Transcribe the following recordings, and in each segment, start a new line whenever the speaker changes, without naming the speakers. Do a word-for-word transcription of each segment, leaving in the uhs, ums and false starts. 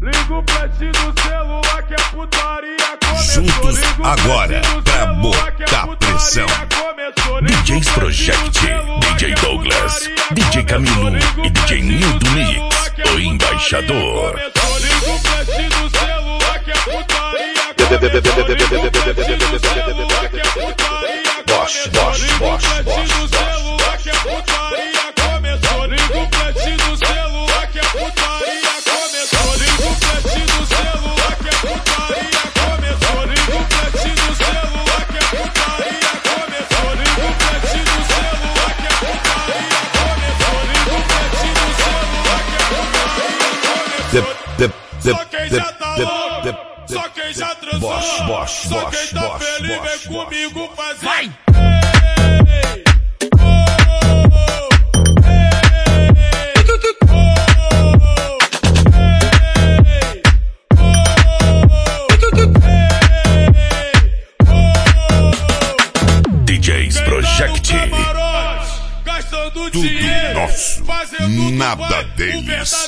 Liga o flash do celular que a putaria começou.
Juntos agora pra botar pressão. D Js Project, D J Douglas, D J Camilo e D J Nildo Mix, o embaixador.
Liga o flash do celular que a putaria começou.
Bosch, Bosch, Bosch, Bosch,
Liga o flash do celular que a putaria começou. Liga o flash do celular que a putaria começou. Liga o flash do celular que a putaria começou. Liga o flash do celular que a putaria começou. Liga o flash do celular que a putaria começou. Só quem já tá louco, só quem já transou, só quem tá feliz vem comigo fazer. Vai!
D Js Project,
Tudo
nosso, nada deles.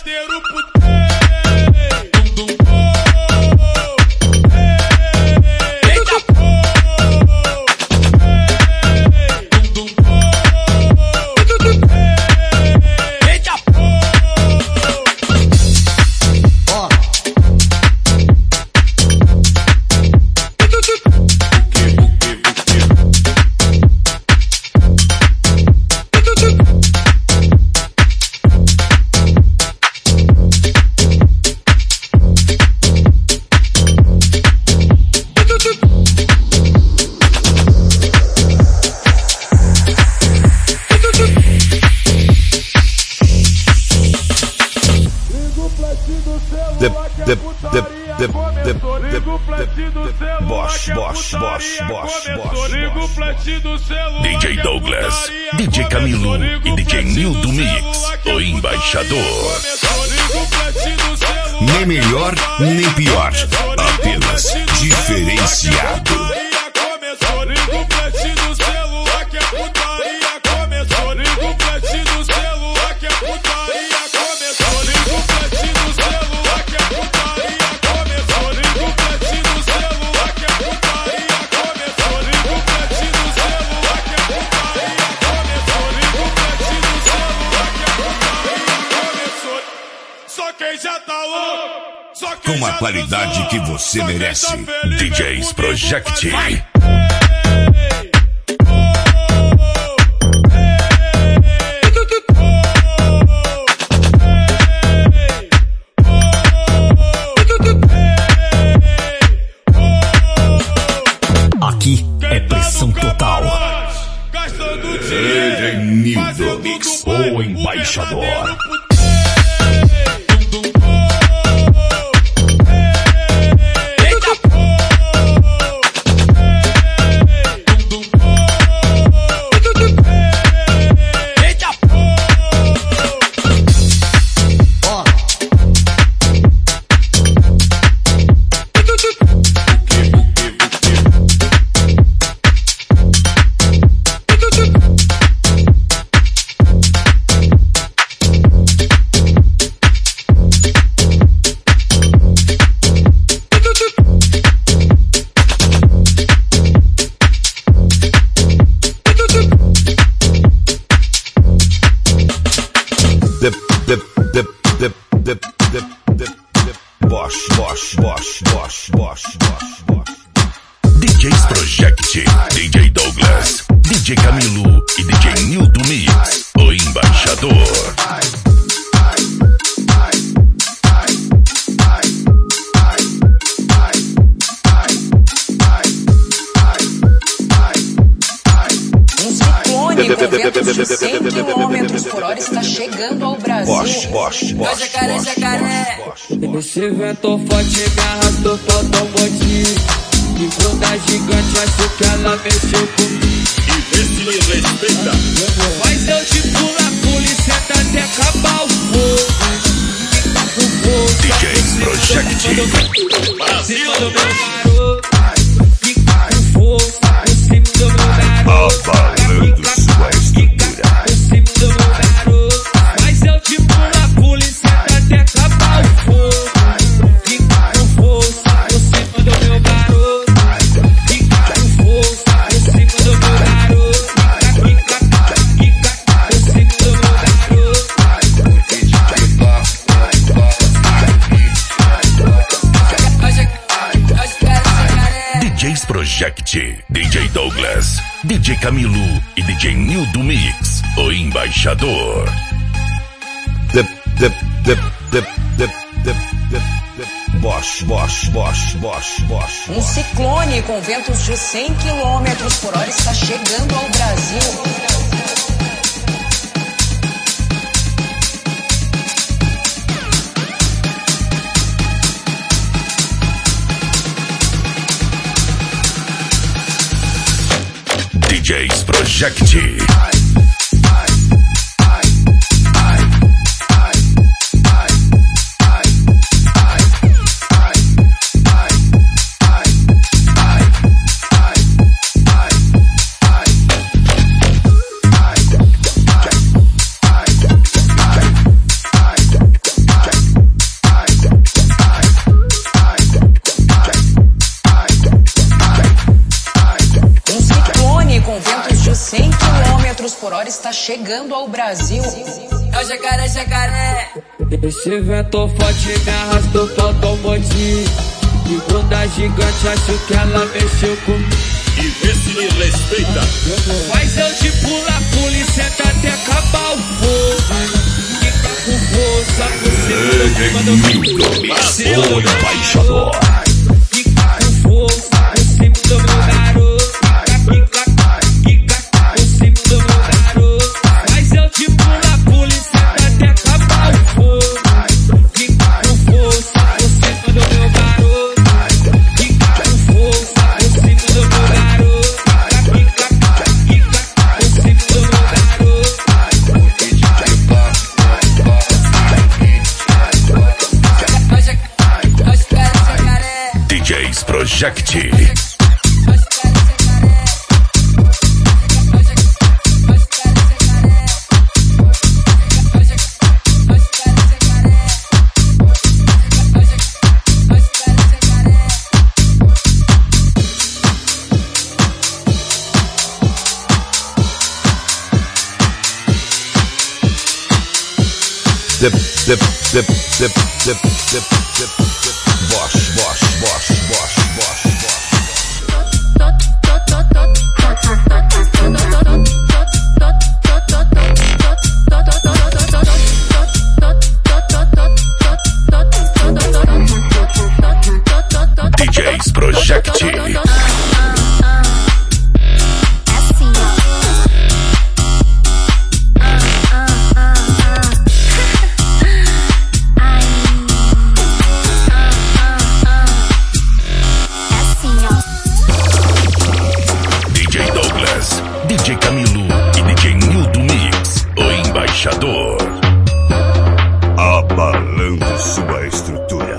Bosch, Bosch, Bosch, Bosch, Bosch, D J Douglas, D J Camilo e D J Nildo Mix, o embaixador. Nem melhor, nem pior, apenas diferenciado. Com a qualidade que você merece. D Js Project. Aqui é pressão total. D J Nildo Mix, o embaixador. Bosch, Bosch, Bosch, Bosch, Bosch, Bosch, Bosch. D Js Project, D J Douglas, D J Camilo e D J Nildo Mix, o embaixador.
Com ventos de cem quilômetros por hora está chegando ao Brasil.
Bosch, Bosch, Bosch,
jacaré, jacaré.
Esse vento forte me arrastou totalmente. E quando a gigante achou que ela mexeu comigo.
E vê se me respeita.
Mas eu te pulo a polícia até acabar o fogo.
D Js Project.
Brasil do meu garoto. Fica com força. Em cima do meu garoto.
Abalando sua estrutura.
Em cima do meu garoto. Mas eu te pulo a polícia até acabar o fogo.
Project, D J Douglas, D J Camilo e D J Nildo Mix, o embaixador. Dip, dip, dip, dip, dip, dip, dip, dip. Bosch, Bosch, Bosch, Bosch, Bosch.
Um ciclone com ventos de cem quilômetros por hora está chegando ao Brasil.
D Js Project.
Por hora está chegando ao Brasil.
É o jacaré, jacaré. Esse vento forte me arrastou pro automotivo. E bunda gigante, acho que ela mexeu comigo.
E vê se me respeita.
Mas eu de pula, pula e senta até acabar o fogo. Fica com força, você
Nildo, o embaixador.
Fica com força, você do meu garoto.
Project. Dip, dip, dip, dip, dip, dip, dip, dip. Bosch, Bosch, Bosch, Bosch, Bosch, Bosch. D Js Project. D J Camilo e D J Nildo Mix, o embaixador. Abalando sua estrutura.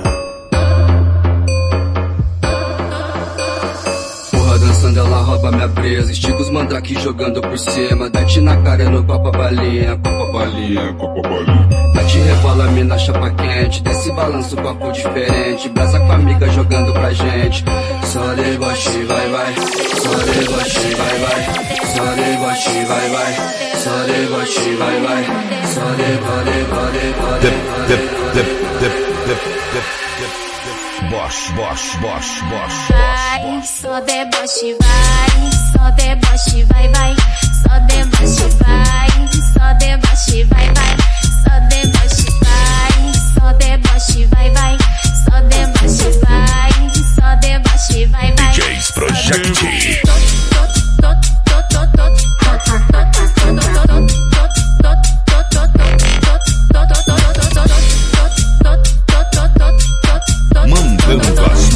Porra, dançando ela rouba minha presa. Estica os mandrake jogando por cima. Date na cara no copa balinha, copa balinha, copa balinha. Bate rebola, mina, chapa quente. Desse balanço, papo diferente. Brasa com a amiga jogando pra gente. Só deboche, vai, vai. Só deboche, vai, vai. Só deboche, vai, vai. Só deboche, vai, vai. Só deboche, pode, pode,
Dip, dip, dip, dip, dip, dip, dip. Bosch, Bosch, Bosch, Bosch,
vai, só deboche, vai. Só deboche, vai, vai. Só deboche, vai. Só deboche, vai, vai. Só deboche, vai. Só deboche, vai, vai. Só deboche, vai. Só deboche, vai, vai.
D Js Project. Mandando as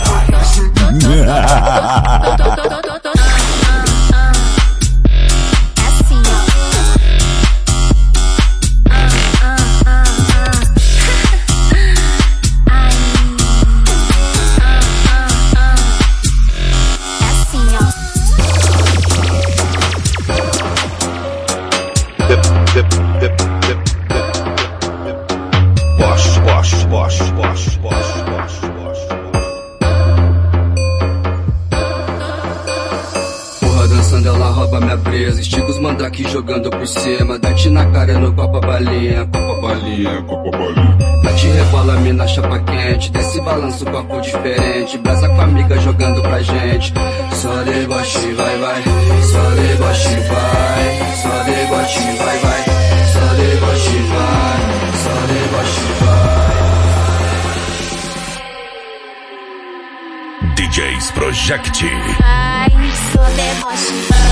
Bosch, Bosch, Bosch, Bosch, Bosch, Bosch, Bosch.
presa, estiga os mandrake jogando por cima. Dente na cara no copa balinha, copa balinha, copa balinha. Bate rebola, mina, chapa quente. Desce balanço, copo diferente. Brasa com a amiga jogando pra gente. Só deboche, vai, vai. Só deboche, vai. Só deboche, vai, vai. Só deboche, vai. Só deboche, vai.
D Js Project.
Vai, só deboche, vai.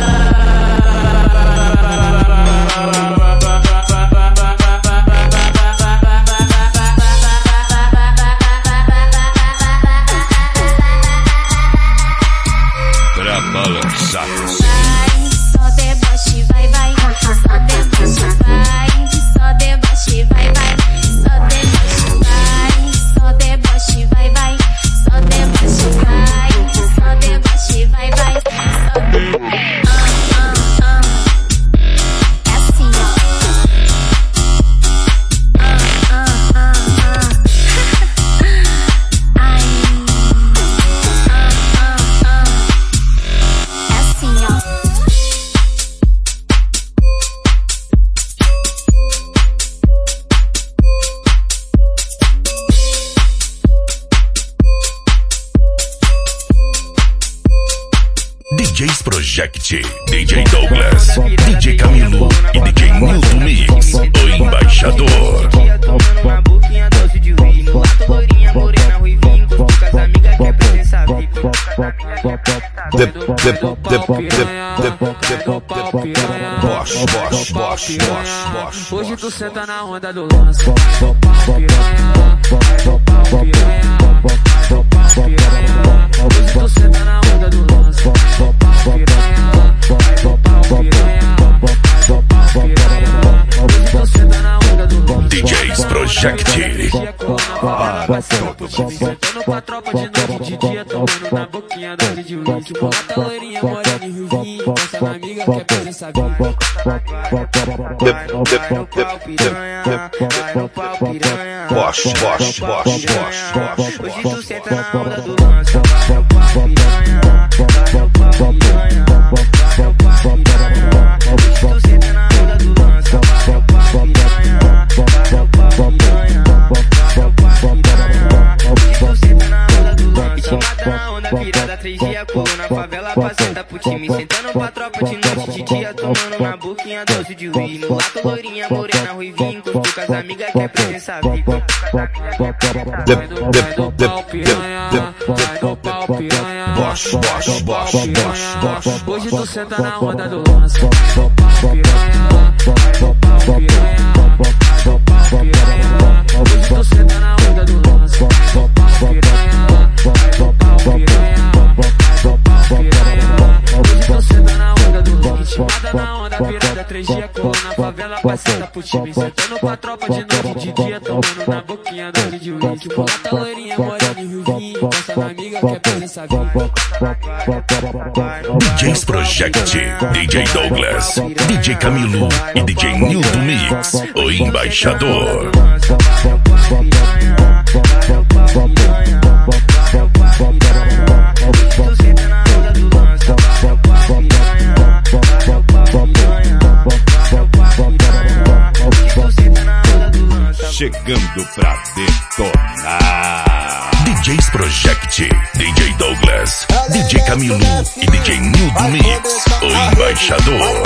Pra balançar você.
Vai, só deboche, vai, vai. Só deboche, vai. Só deboche, vai, vai. Só deboche, vai. Só deboche, vai, vai. Só deboche, vai. Só deboche, vai, vai. Só deboche. Ah, ah, ah. É assim, ó. Ah, ah, ah, ah. Ai. Ah, ah, ah. É assim, ó.
D Js Project, D J Douglas, D J Camilo e D J Nilton Mix, o embaixador.
Tomando uma boquinha doce de uísque, mulato, loirinha, morena, ruivinho, com as amigas que é presença V I P.
Bosch, Bosch, Bosch, Bosch, Bosch.
Hoje tu senta na onda do lance. Hoje tu senta na onda do lance. Hoje tu senta na onda do lance.
D Js Project.
Sentando com a tropa de noite de dia, tomando na boquinha dose de uísque. Mata loirinha, morena e ruivinho, com essa amiga que é presença V I P.
Vai no pau piranha, vai no pau piranha.
Bosch, Bosch, Bosch, Bosch, Bosch.
Hoje tu senta na onda do lance. Vai no pau piranha, vai no pau piranha, vai no pau piranha. Hoje tu senta na onda do lance. Vai no pau piranha, vai no pau piranha, vai no pau piranha. Hoje tu senta na onda do lance. Mata na onda virada, três dias pulando na favela pra sentar pro time. Sentando pra tropa de noite de dia, tomando na boquinha doce de uísque. Mulato, loirinha, morena, ruivinho, com as amigas que é presença V I P.
Bosch, Bosch, Bosch, Bosch, Bosch.
Hoje tu senta na onda do lance. Hoje tu senta na onda do lance. Hoje tu senta na onda do lance. Mata na onda virada, três dias pulando na favela pra sentar pro time. Sentando com a tropa de noite de dia, tomando na boquinha dose de uísque. Mulata, loirinha, morena e ruivinho, com essa amiga que é presença V I P.
D Js Project, D J Douglas, D J Camilo e D J Nilton Mix, o embaixador.
Chegando pra detonar.
D Js Project, D J Douglas, D J Camilo e D J Nilton Mix, o embaixador.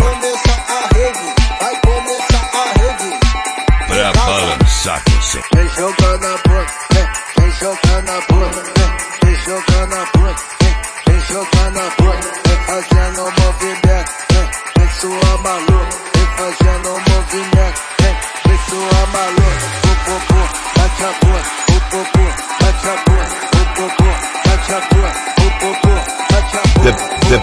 Pra balançar você.
Vem jogando a bunda, vem jogando a bunda, vem jogando a bunda, vem jogando a bunda, vem fazendo um movimento, vem sua maluca, vem fazendo um movimento, vem sua maluca, o popô, bate a bunda, o popô, bate a bunda, o popô, bate a bunda, o popô, bate a bunda.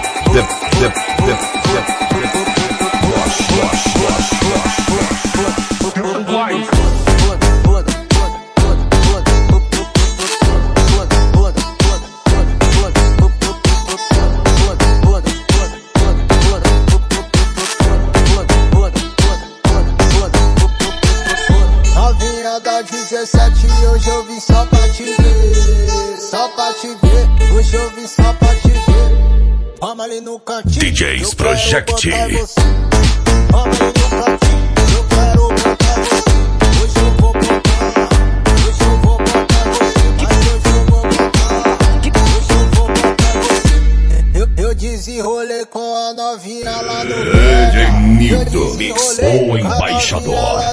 dezessete, hoje eu vim só pra te ver, só pra te ver, hoje eu vim só pra te ver. Vamos ali no cantinho.
D Js Project.
Vamos ali no cantinho. Eu quero botar você. Hoje eu vou botar. Hoje eu vou botar você. Mas hoje eu vou botar. Hoje eu vou botar você. Eu, eu desenrolei com a novinha lá no
D J Nildo Mix, o embaixador.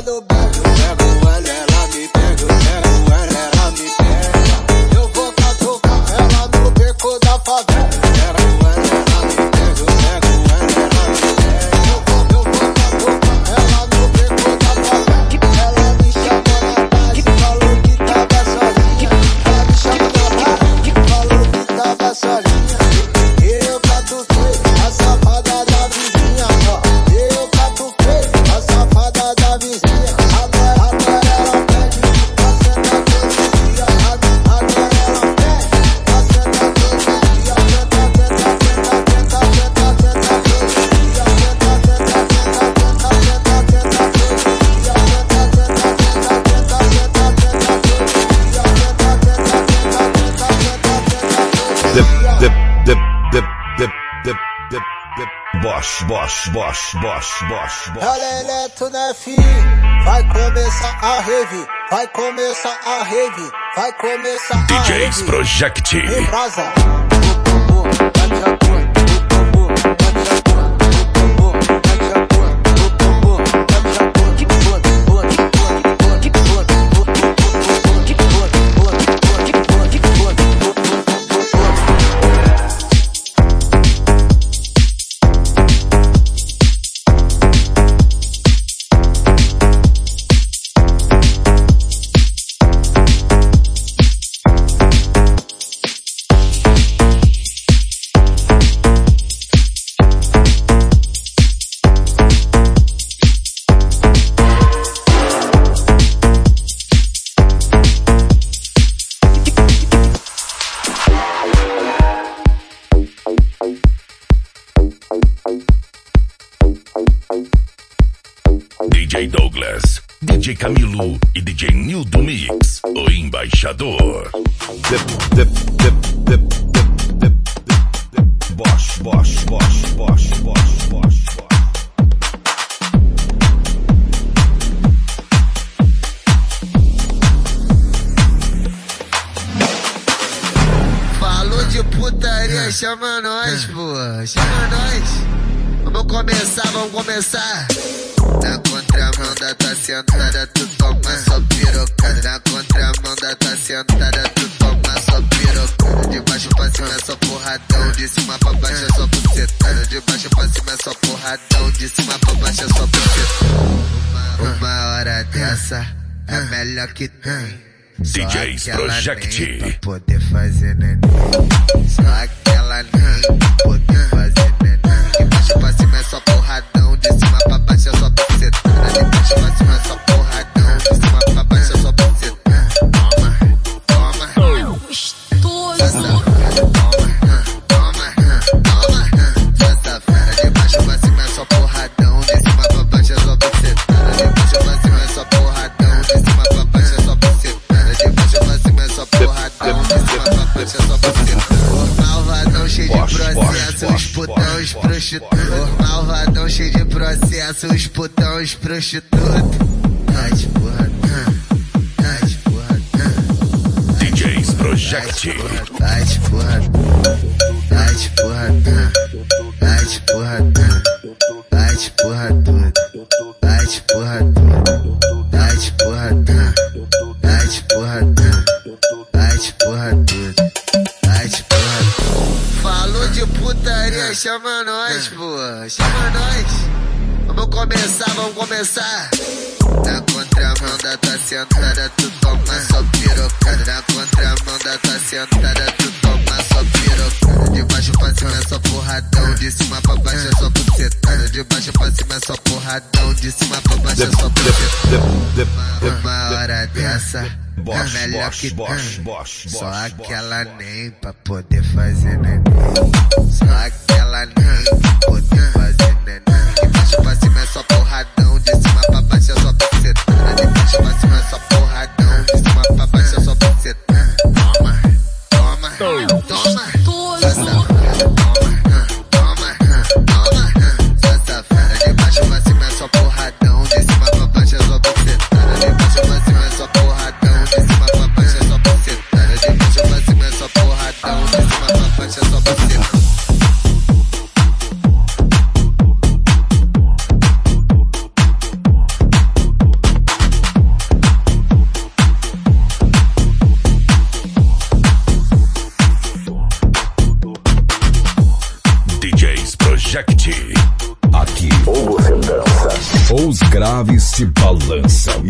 Bosch, Bosch, Bosch, Bosch, Bosch, Bosch.
Ela Eletro, né, fi? Vai começar a rave, vai começar a rave, vai começar a
D Js
rave.
Project.
Em brasa.
D J Douglas, D J Camilo e D J Nildo Mix, o embaixador. Bosch, Bosch, Bosch, Bosch, Bosch, Bosch.
Falou de putaria, chama nós, pô, chama nós. Vamos começar, vamos começar. Na contramão da tua sentada, tu toma só pirocada. Na contramão da tua sentada, tu toma só pirocada. De baixo pra cima é só porradão, de cima pra baixo é só bucetada. De baixo pra cima é só porradão, de cima pra baixo é só bucetada. Uma hora dessa é melhor que tem.
D Js Project.
Pra poder fazer neném. Só aquela nem pra poder fazer neném. De baixo pra cima é só porradão, de cima pra baixo é só bucetada. De baixo pra cima é só porradão, de cima pra baixo é só bucetada. Toma, toma.
Gostoso.
Toma, toma, toma. Essa fera de baixo pra cima é só porradão, de cima pra baixo é só bucetada. De baixo pra cima é só porradão, de cima pra baixo é só bucetada. De baixo pra cima é só porradão, de cima pra baixo é só bucetada. Malvadão cheio de processo, os putão, os prostitutos. Malvadão cheio de processo, os putão, os prostitutos. Ai de porradão, ai de porradão.
D Js Project.
Ai de porradão, ai de porradão, ai de porradão, ai de porradão, ai de porradão, ai de porradão, ai de porradão, ai de porradão, ai de porradão. Falou de putaria, chama nós, pô, chama nós. Vamos começar, vamos começar. Na contramão da tua sentada, tu toma só pirocada. Na contramão da tua sentada, tu toma só pirocada. De baixo pra cima é só porradão, de cima pra baixo é só bucetada. De baixo pra cima é só porradão, de cima pra baixo é só bucetada. Uma hora dessa é melhor que tem. Só aquela nem pra poder fazer neném. Só aquela nem pra poder fazer neném. De baixo pra cima é só porradão, de cima pra baixo é só bucetada. De baixo pra cima é só porradão, de cima pra baixo é só bucetada. Toma, toma, toma.
Gostoso.
Toma,
aeronaves se balançam.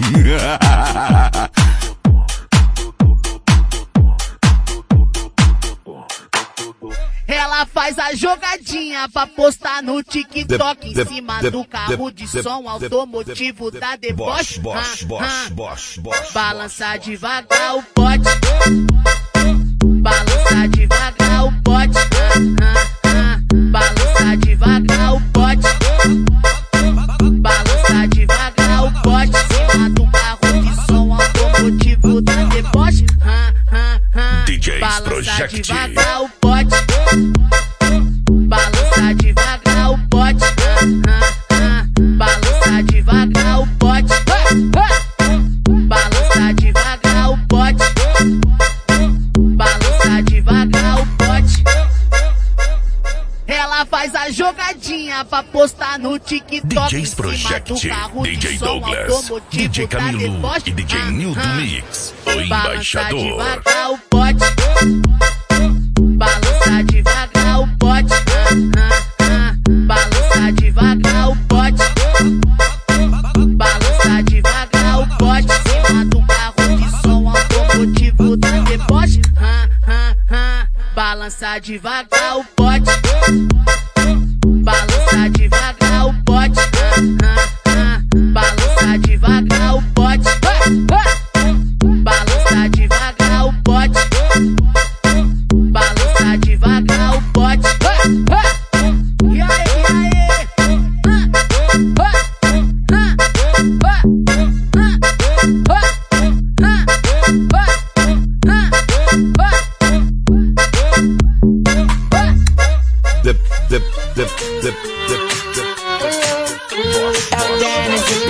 Ela faz a jogadinha pra postar no TikTok em cima do carro de som automotivo da deboche. Balança devagar o pote, balança devagar o pote, balança devagar o pote, balança devagar o pote em cima do carro de som automotivo da deboche.
D J
Balança
Project.
devagar o pote, balança devagar o pote, balança devagar o pote, balança devagar o pote, balança devagar o pote. Ela faz a jogadinha pra postar no TikTok
D Js Project, D J Douglas, D J Camilo e D J Nilton Mix, o embaixador.
Balança devagar o pote, balança devagar o pote, balança devagar o pote, balança devagar o pote em cima do carro de som automotivo da deboche. Balança devagar o pote, balança devagar o pote, balança devagar o pote, balança devagar o pote, balança devagar o pote. E aí, e aí?
Dip, dip, dip, dip, dip, dip.
É o Dennis de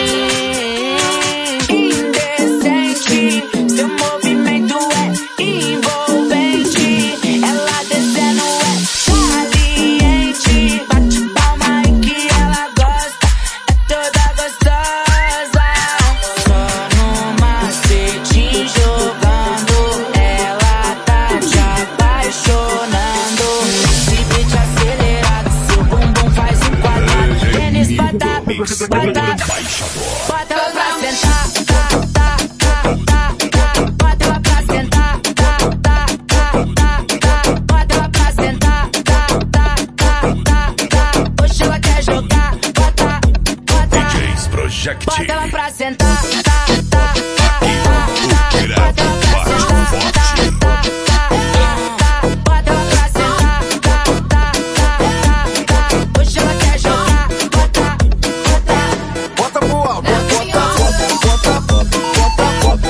Petrin, indecente, seu movimento é envolvente, ela descendo é saliente, bate palma em que ela gosta, é toda gostosa, só no macetinho jogando, ela tá te apaixonando, esse beat acelerado, seu bumbum faz um quadrado, tênis bota, bota, bota ela pra sentar, tá, tá, tá, tá, tá, bota ela pra sentar, tá, tá, tá, tá, tá, bota ela pra sentar, tá, tá, tá, tá, tá, hoje ela quer jogar, bota, bota,
D Js Project.
bota ela pra sentar, tá, tá, tá, tá, tá, bota ela pra sentar, tá, tá, tá, tá, bota ela pra sentar, tá, tá, tá, tá, tá, hoje ela quer jogar, bota, bota,
Bota pro alto, bota, bota, bota, bota, bota,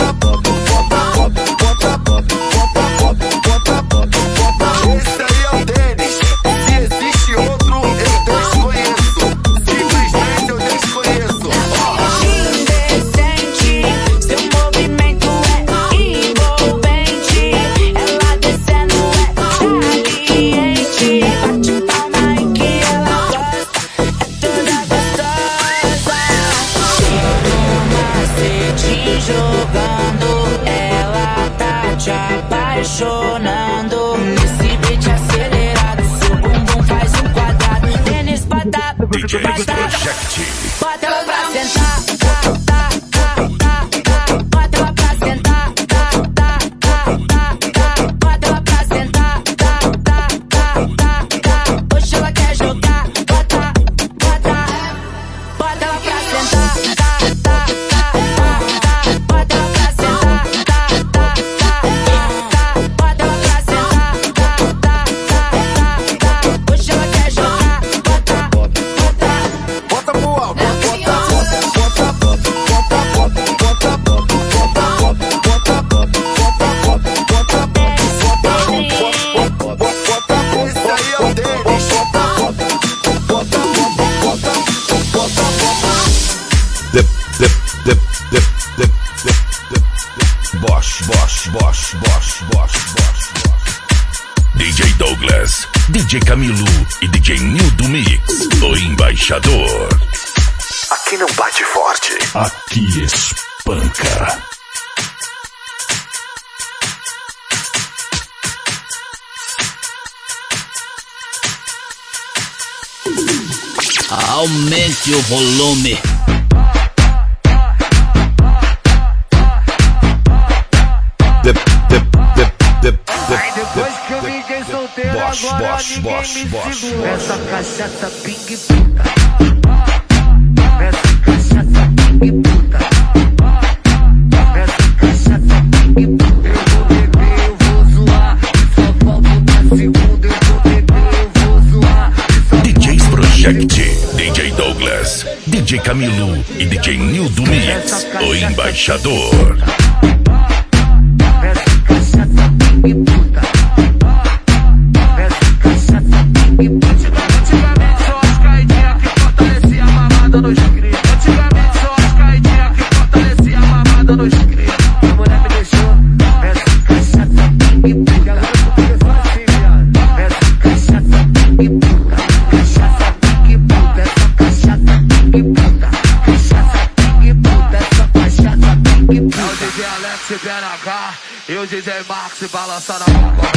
esse aí é o Dennis. Se existe outro, eu desconheço. Simplesmente eu desconheço.
indecente, seu movimento é envolvente, ela descendo é saliente, bate palma em que ela gosta, é toda gostosa, no macetinho jogando, ela tá te apaixonando, nesse beat acelerado, seu bumbum faz um quadrado, tênis bota,
D Js
bota,
Project.
bota ela pra sentar, tá, tá, tá, tá, tá, bota ela pra sentar, tá, tá, tá, tá, tá, bota ela pra sentar, tá, tá, tá, tá, tá, hoje ela quer jogar, bota, bota, bota ela pra sentar, tá, tá, tá, tá, tá, bota ela pra sentar, tá, tá, tá, tá, tá, bota ela pra sentar, tá, tá, tá, tá, tá, hoje ela quer jogar, bota, bota,
Bota pro alto, bota, bota, bota, bota, bota, bota, bota, esse aí é o Dennis. Bota, bota, bota, bota, bota.
Dip, dip, dip, dip, dip, dip, dip, dip. Bosch, Bosch, Bosch, Bosch, Bosch, Bosch, Bosch. D J Douglas, D J Camilo e D J Nilton Mix, o embaixador.
Aqui não bate forte.
Aqui espanca.
Aumente o volume.
De, de, de, de, de,
Aí depois que eu me dei solteiro,
Bosch,
agora
Bosch,
ninguém
Bosch,
me
Bosch,
segura.
Bosch.
Essa cachaça ping puta. Essa cachaça ping puta. Essa cachaça ping puta. Eu vou beber, eu vou zoar. E só volto na segunda. Eu vou beber, eu vou zoar.
D Js Project, D J Douglas, D J Camilo e D J Nildo Mix, o embaixador.
Essa cachaça ping puta. Essa cachaça ping puta. Antigamente só as caidinhas que fortalecia a mamada nos cria. Antigamente só as caidinhas que fortalecia a mamada nos cria. A mulher me deixou. Essa cachaça ping puta. Agora eu tô só assim, viado. Essa cachaça ping puta. Cachaça ping puta. Essa cachaça ping puta. Cachaça ping puta. Essa cachaça ping puta. É o D J Alex e B N H. E o D J Max balança na boca.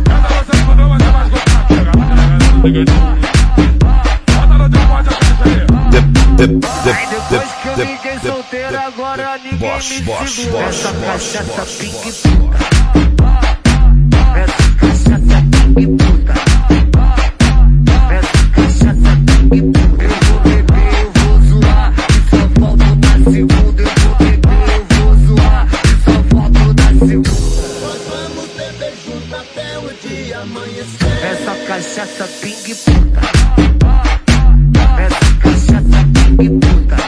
Aí depois que eu me dei solteiro, agora ninguém me segura. Essa cachaça ping puta. Essa cachaça ping puta. Essa cachaça ping puta. Eu vou beber, eu vou zoar. E só volto na segunda. Eu vou beber, eu vou zoar. E só volto na segunda. Essa cachaça ping puta. Essa cachaça ping puta.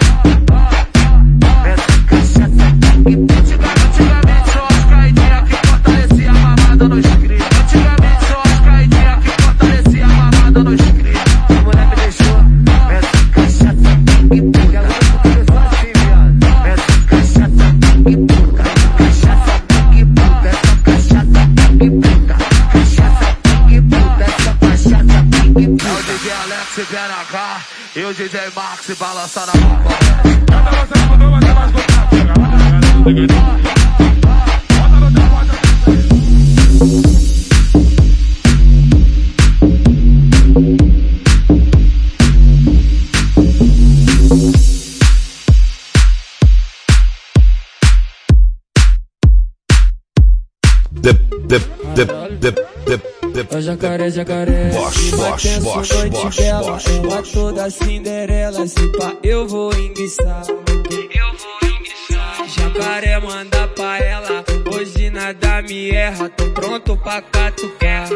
Essa cachaça ping puta. Antigamente só as caidinhas que fortalecia a mamada nos cria. Antigamente só as caidinhas que fortalecia a mamada nos cria. A mulher me deixou. Essa cachaça ping puta. Agora eu tô só assim, viado. Essa cachaça ping puta. Cachaça ping puta. Essa cachaça ping puta. Cachaça ping puta. Essa cachaça ping puta. É o D J Alex e B N H. E o D J Max balança na boca.
De, de, de, de, de, de,
Ó jacaré, jacaré,
Bosch,
se
Bosch,
bater
Bosch,
sua noite
Bosch,
bela,
Bosch,
eu a
Bosch.
toda Cinderela, se pá eu vou enguiçar. Eu vou enguiçar. Jacaré manda pra ela, hoje nada me erra, tô pronto pra catucar.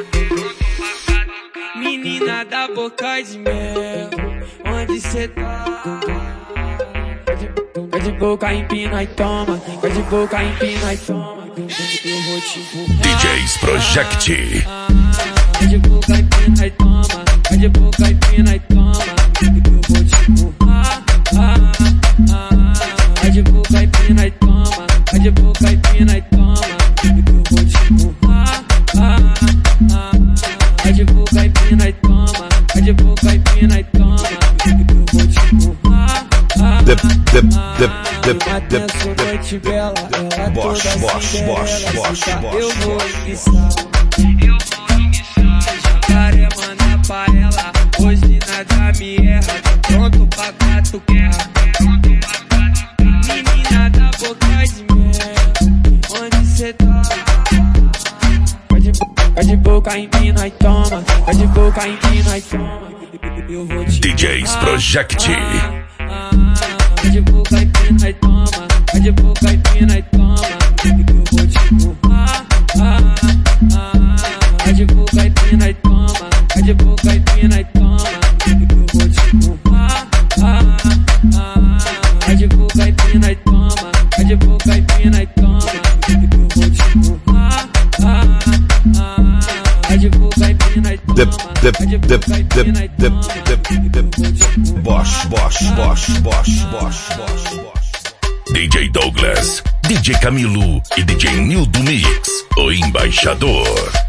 Menina da boca de mel, onde cê tá? Vai de boca, empina e toma, vai de boca, empina e toma. Eu vou te empurrar.
D Js Project.
Vai de boca, empina e toma, vai de boca, empina e toma. Eu vou te empurrar. Vai de boca, empina e toma, vai de boca, empina e toma. Eu vou te empurrar. Vai de boca, empina e toma, vai de boca, empina e toma. Eu vou te empurrar.
De, de, de, de, de,
Atenção, noite bela, ela
Bosch,
toda
Bosch,
Cinderela,
Bosch, Bosch,
se pá,
Bosch,
eu vou
Bosch.
enguiçar. Eu vou enguiçar. Jacaré manda pra ela, hoje nada me erra, tô pronto pra catucar. Menina da boca de mel, onde cê tá? Vai de, vai de boca, empina e toma, vai de boca, empina e toma. Eu vou te
D Js Project.
vai de boca, empina e toma, vai de boca, empina e toma. Eu vou te empurrar. Vai de boca, empina e toma, vai de boca, empina e toma. Eu vou te empurrar. Vai de boca, empina e toma, vai de boca, empina e toma. Eu vou te empurrar. Vai de boca, empina e toma,
De, de,
vai de
de,
boca,
de,
empina e
de,
toma.
de, Bosch, Bosch, Bosch, Bosch, Bosch, Bosch, Bosch. D J Douglas, D J Camilo e D J Nildo Mix, o embaixador.